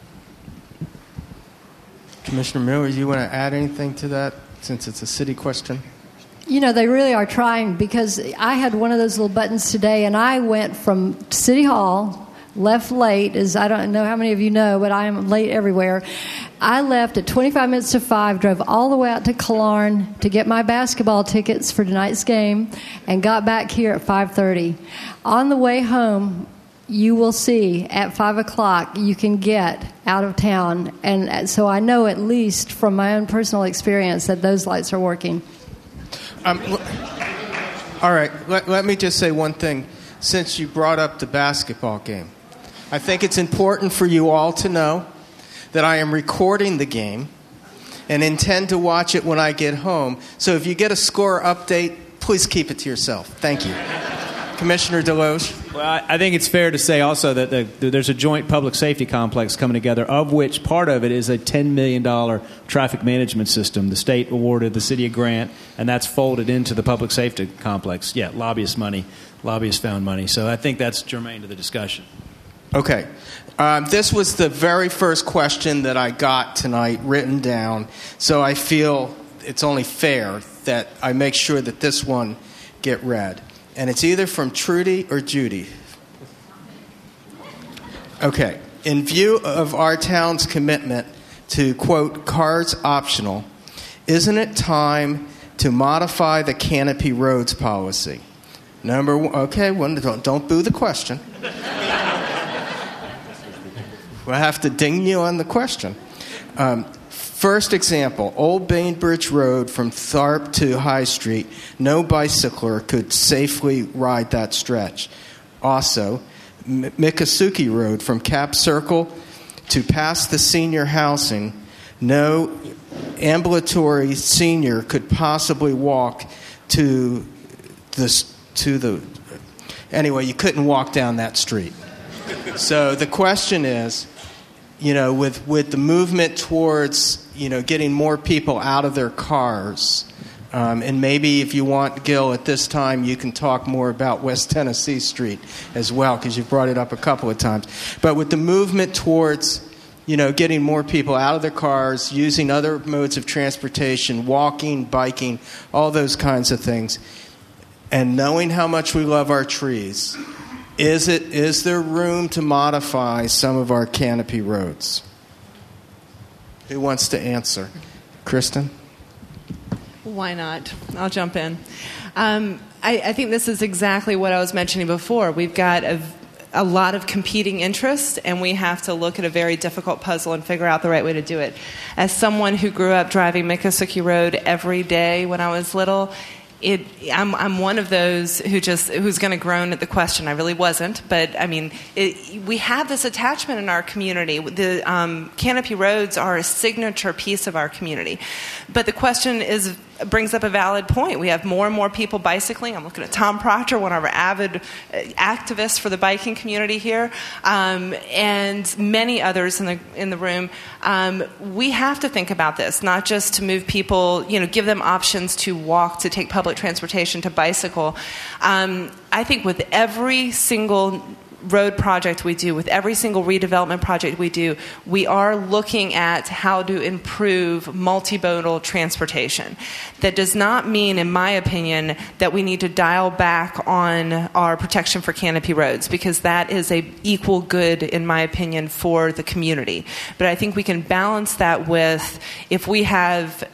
Commissioner Miller, you want to add anything to that since it's a city question? You know, they really are trying because I had one of those little buttons today and I went from City Hall, left late, as I don't know how many of you know, but I am late everywhere. I left at twenty-five minutes to five, drove all the way out to Killearn to get my basketball tickets for tonight's game, and got back here at five thirty. On the way home, you will see at five o'clock you can get out of town. And so I know at least from my own personal experience that those lights are working. Um, all right, let, let me just say one thing. Since you brought up the basketball game, I think it's important for you all to know that I am recording the game and intend to watch it when I get home. So if you get a score update, please keep it to yourself. Thank you. Commissioner Deloge? Well, I think it's fair to say also that the, there's a joint public safety complex coming together, of which part of it is a ten million dollars traffic management system. The state awarded the city a grant, and that's folded into the public safety complex. Yeah, lobbyist money, lobbyist found money. So I think that's germane to the discussion. Okay. Um, this was the very first question that I got tonight written down, so I feel it's only fair that I make sure that this one get read. And it's either from Trudy or Judy. Okay. In view of our town's commitment to, quote, cars optional, isn't it time to modify the canopy roads policy? Number one, okay, one, don't, don't boo the question. We'll have to ding you on the question. Um, first example, Old Bainbridge Road from Tharp to High Street. No bicycler could safely ride that stretch. Also, M- Miccosukee Road from Cap Circle to past the senior housing. No ambulatory senior could possibly walk to the to the. Anyway, you couldn't walk down that street. So the question is, you know, with, with the movement towards, you know, getting more people out of their cars, um, and maybe if you want, Gil, at this time you can talk more about West Tennessee Street as well, because you've brought it up a couple of times. But with the movement towards, you know, getting more people out of their cars, using other modes of transportation, walking, biking, all those kinds of things, and knowing how much we love our trees, Is it? Is there room to modify some of our canopy roads? Who wants to answer? Kristen? Why not? I'll jump in. Um, I, I think this is exactly what I was mentioning before. We've got a, a lot of competing interests, and we have to look at a very difficult puzzle and figure out the right way to do it. As someone who grew up driving Miccosukee Road every day when I was little, It, I'm, I'm one of those who just who's going to groan at the question. I really wasn't, but I mean, it, we have this attachment in our community. The um, canopy roads are a signature piece of our community, but the question is brings up a valid point. We have more and more people bicycling. I'm looking at Tom Proctor, one of our avid activists for the biking community here, um, and many others in the in the room. Um, we have to think about this, not just to move people, you know, give them options to walk, to take public transportation, to bicycle. Um, I think with every single road project we do, with every single redevelopment project we do, we are looking at how to improve multimodal transportation. That does not mean, in my opinion, that we need to dial back on our protection for canopy roads, because that is a equal good, in my opinion, for the community. But I think we can balance that with, if we have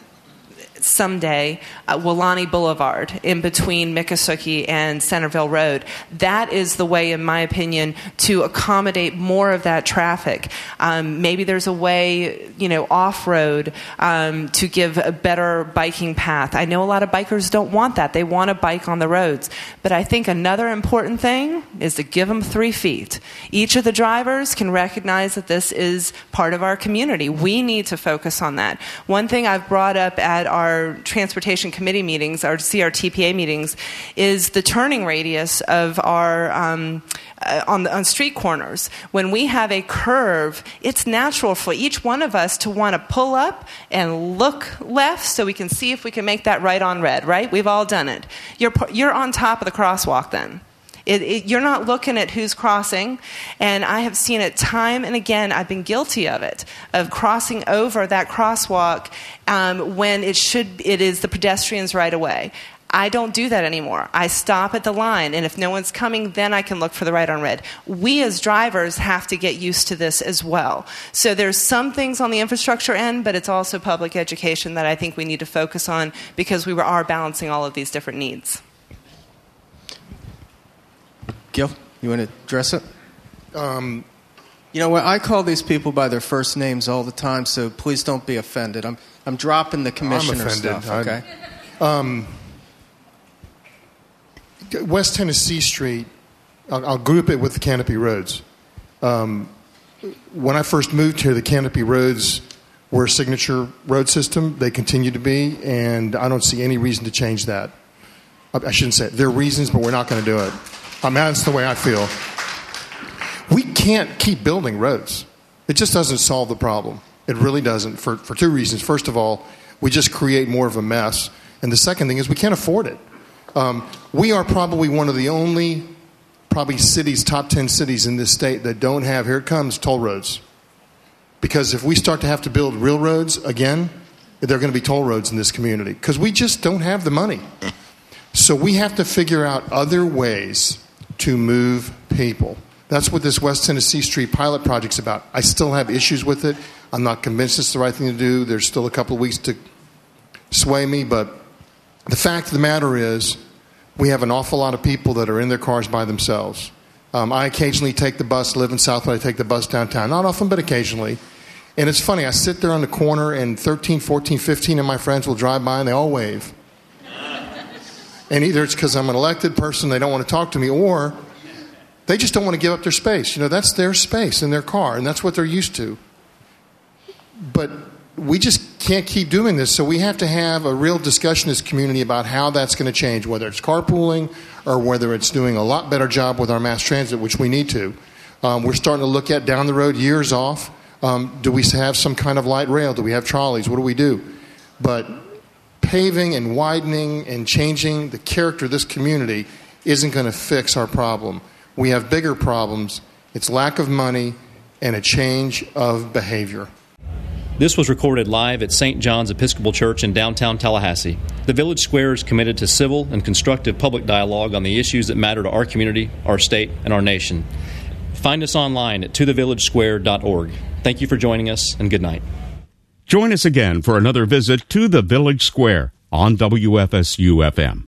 someday uh, Wulani Boulevard in between Miccosukee and Centerville Road. That is the way, in my opinion, to accommodate more of that traffic. Um, maybe there's a way, you know, off-road um, to give a better biking path. I know a lot of bikers don't want that. They want to bike on the roads. But I think another important thing is to give them three feet. Each of the drivers can recognize that this is part of our community. We need to focus on that. One thing I've brought up at our Our transportation committee meetings, our C R T P A meetings, is the turning radius of our um, uh, on the, on street corners. When we have a curve, it's natural for each one of us to want to pull up and look left so we can see if we can make that right on red. Right? We've all done it. You're you're on top of the crosswalk then. It, it, you're not looking at who's crossing, and I have seen it time and again. I've been guilty of it, of crossing over that crosswalk um, when it should. It is the pedestrians right away. I don't do that anymore. I stop at the line, and if no one's coming, then I can look for the right on red. We as drivers have to get used to this as well. So there's some things on the infrastructure end, but it's also public education that I think we need to focus on, because we are balancing all of these different needs. Gil, you want to address it? Um, you know what? I call these people by their first names all the time, so please don't be offended. I'm I'm dropping the commissioner stuff. Okay. Um, West Tennessee Street. I'll, I'll group it with the Canopy Roads. Um, when I first moved here, the Canopy Roads were a signature road system. They continue to be, and I don't see any reason to change that. I, I shouldn't say it. There are reasons, but we're not going to do it. I mean, that's the way I feel. We can't keep building roads. It just doesn't solve the problem. It really doesn't, for, for two reasons. First of all, we just create more of a mess. And the second thing is we can't afford it. Um, we are probably one of the only, probably cities, top ten cities in this state that don't have, here it comes, toll roads. Because if we start to have to build real roads again, there are going to be toll roads in this community. Because we just don't have the money. So we have to figure out other ways to move people. That's what this West Tennessee Street pilot project's about. I still have issues with it. I'm not convinced it's the right thing to do. There's still a couple of weeks to sway me, but the fact of the matter is we have an awful lot of people that are in their cars by themselves. Um, I occasionally take the bus, live in Southwood, I take the bus downtown. Not often, but occasionally. And it's funny, I sit there on the corner and thirteen, fourteen, fifteen of my friends will drive by and they all wave. And either it's because I'm an elected person, they don't want to talk to me, or they just don't want to give up their space. You know, that's their space in their car, and that's what they're used to. But we just can't keep doing this, so we have to have a real discussion in this community about how that's going to change, whether it's carpooling or whether it's doing a lot better job with our mass transit, which we need to. Um, we're starting to look at down the road, years off. Um, do we have some kind of light rail? Do we have trolleys? What do we do? But paving and widening and changing the character of this community isn't going to fix our problem. We have bigger problems. It's lack of money and a change of behavior. This was recorded live at Saint John's Episcopal Church in downtown Tallahassee. The Village Square is committed to civil and constructive public dialogue on the issues that matter to our community, our state, and our nation. Find us online at to the village square dot org. Thank you for joining us, and good night. Join us again for another visit to the Village Square on W F S U F M.